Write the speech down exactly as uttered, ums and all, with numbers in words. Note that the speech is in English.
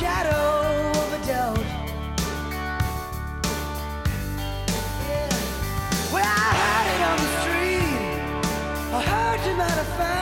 shadow of a doubt. Yeah. Well, I heard it on the street. I heard you might have found